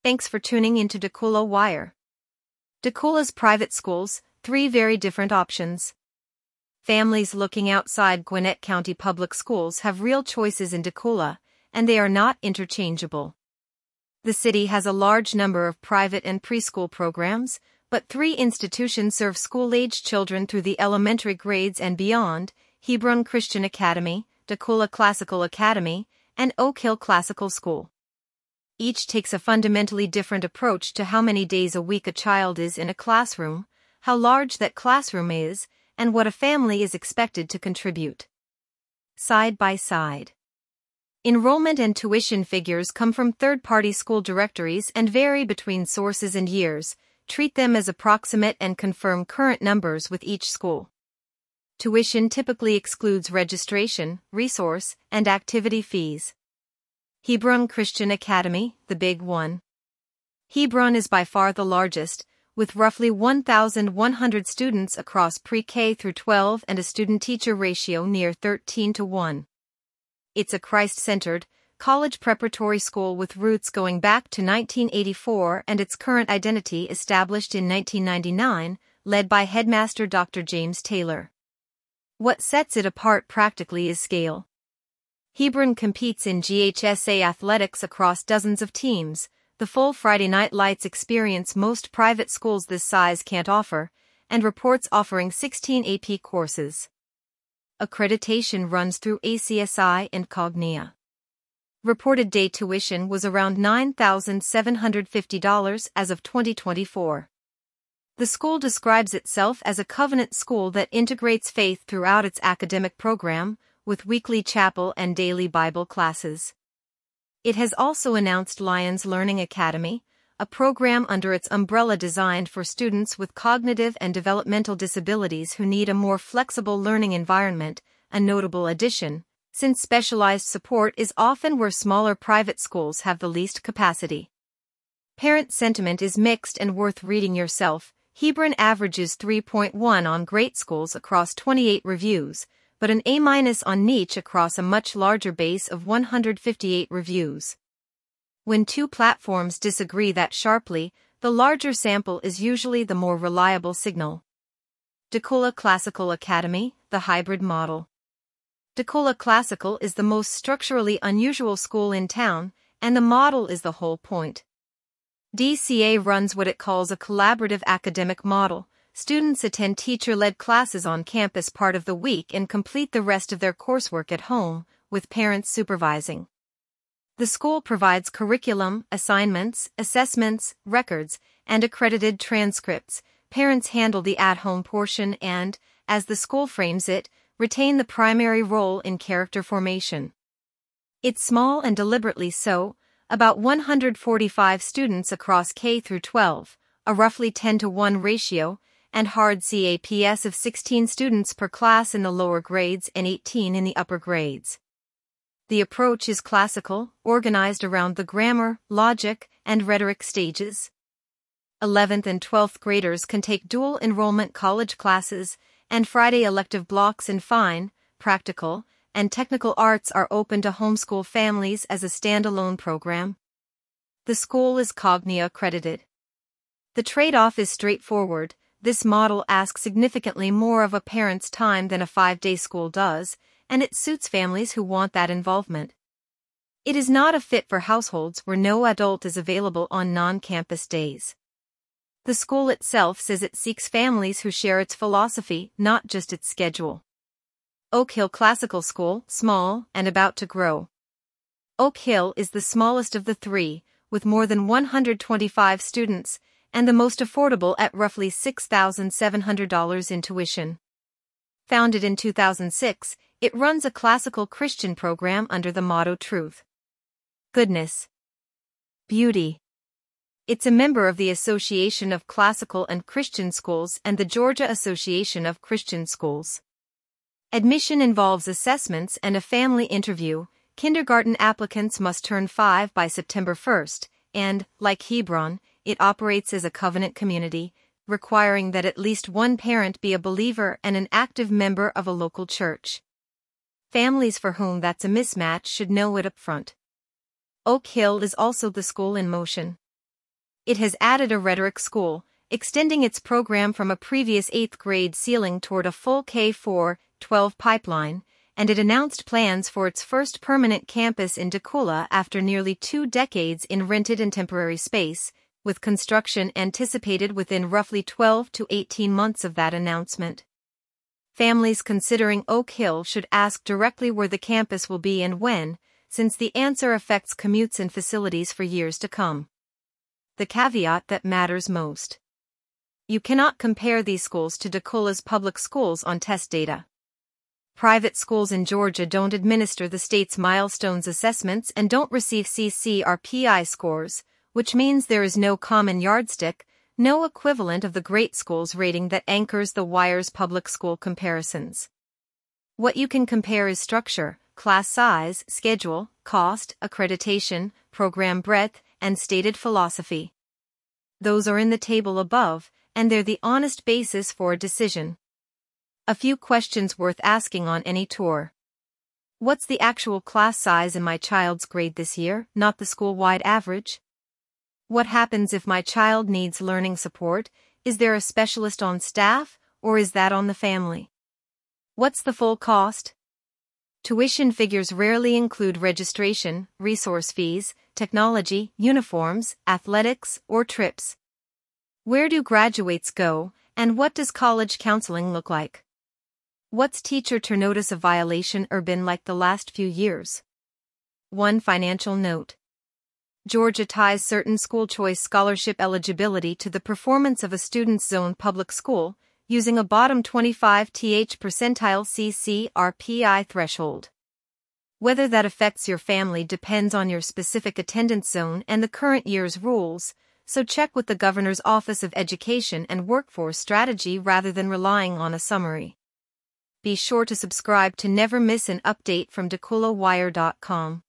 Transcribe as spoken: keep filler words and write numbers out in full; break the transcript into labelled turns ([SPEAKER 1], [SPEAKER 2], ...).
[SPEAKER 1] Thanks for tuning into Dakula Wire. Dakula's private schools, three very different options. Families looking outside Gwinnett County Public Schools have real choices in Dakula, and they are not interchangeable. The city has a large number of private and preschool programs, but three institutions serve school-age children through the elementary grades and beyond: Hebron Christian Academy, Dakula Classical Academy, and Oak Hill Classical School. Each takes a fundamentally different approach to how many days a week a child is in a classroom, how large that classroom is, and what a family is expected to contribute. Side by side. Enrollment and tuition figures come from third-party school directories and vary between sources and years. Treat them as approximate and confirm current numbers with each school. Tuition typically excludes registration, resource, and activity fees. Hebron Christian Academy, the big one. Hebron is by far the largest, with roughly one thousand one hundred students across pre-K through twelve and a student-teacher ratio near thirteen to one. It's a Christ-centered, college preparatory school with roots going back to nineteen eighty-four and its current identity established in nineteen ninety-nine, led by headmaster Doctor James Taylor. What sets it apart practically is scale. Hebron competes in G H S A athletics across dozens of teams, the full Friday Night Lights experience most private schools this size can't offer, and reports offering sixteen A P courses. Accreditation runs through A C S I and Cognia. Reported day tuition was around nine thousand seven hundred fifty dollars as of twenty twenty-four. The school describes itself as a covenant school that integrates faith throughout its academic program, with weekly chapel and daily Bible classes. It has also announced Lions Learning Academy, a program under its umbrella designed for students with cognitive and developmental disabilities who need a more flexible learning environment, a notable addition, since specialized support is often where smaller private schools have the least capacity. Parent sentiment is mixed and worth reading yourself. Hebron averages three point one on Great Schools across twenty-eight reviews, but an A minus on Niche across a much larger base of one hundred fifty-eight reviews. When two platforms disagree that sharply, the larger sample is usually the more reliable signal. Dakula Classical Academy, the hybrid model. Dakula Classical is the most structurally unusual school in town, and the model is the whole point. D C A runs what it calls a collaborative academic model. Students attend teacher-led classes on campus part of the week and complete the rest of their coursework at home, with parents supervising. The school provides curriculum, assignments, assessments, records, and accredited transcripts. Parents handle the at-home portion and, as the school frames it, retain the primary role in character formation. It's small and deliberately so, about one hundred forty-five students across K through twelve, a roughly ten to one ratio, and hard C A P S of sixteen students per class in the lower grades and eighteen in the upper grades. The approach is classical, organized around the grammar, logic, and rhetoric stages. eleventh and twelfth graders can take dual enrollment college classes, and Friday elective blocks in fine, practical, and technical arts are open to homeschool families as a standalone program. The school is Cognia accredited. The trade-off is straightforward. This model asks significantly more of a parent's time than a five-day school does, and it suits families who want that involvement. It is not a fit for households where no adult is available on non-campus days. The school itself says it seeks families who share its philosophy, not just its schedule. Oak Hill Classical School, small and about to grow. Oak Hill is the smallest of the three, with more than one hundred twenty-five students, and the most affordable at roughly six thousand seven hundred dollars in tuition. Founded in two thousand six, it runs a classical Christian program under the motto Truth, Goodness, Beauty. It's a member of the Association of Classical and Christian Schools and the Georgia Association of Christian Schools. Admission involves assessments and a family interview. Kindergarten applicants must turn five by September first, and, like Hebron, it operates as a covenant community, requiring that at least one parent be a believer and an active member of a local church. Families for whom that's a mismatch should know it up front. Oak Hill is also the school in motion. It has added a rhetoric school, extending its program from a previous eighth grade ceiling toward a full K through twelve pipeline, and it announced plans for its first permanent campus in DeKalb after nearly two decades in rented and temporary space, with construction anticipated within roughly twelve to eighteen months of that announcement. Families considering Oak Hill should ask directly where the campus will be and when, since the answer affects commutes and facilities for years to come. The caveat that matters most. You cannot compare these schools to DeKalb's public schools on test data. Private schools in Georgia don't administer the state's milestones assessments and don't receive C C R P I scores, which means there is no common yardstick, no equivalent of the Great Schools rating that anchors the Wire's public school comparisons. What you can compare is structure, class size, schedule, cost, accreditation, program breadth, and stated philosophy. Those are in the table above, and they're the honest basis for a decision. A few questions worth asking on any tour. What's the actual class size in my child's grade this year, not the school-wide average? What happens if my child needs learning support? Is there a specialist on staff, or is that on the family? What's the full cost? Tuition figures rarely include registration, resource fees, technology, uniforms, athletics, or trips. Where do graduates go, and what does college counseling look like? What's teacher to notice a violation or been like the last few years? One financial note. Georgia ties certain school choice scholarship eligibility to the performance of a student's zoned public school, using a bottom twenty-five percentile C C R P I threshold. Whether that affects your family depends on your specific attendance zone and the current year's rules, so check with the Governor's Office of Education and Workforce Strategy rather than relying on a summary. Be sure to subscribe to never miss an update from DeKalb Wire dot com.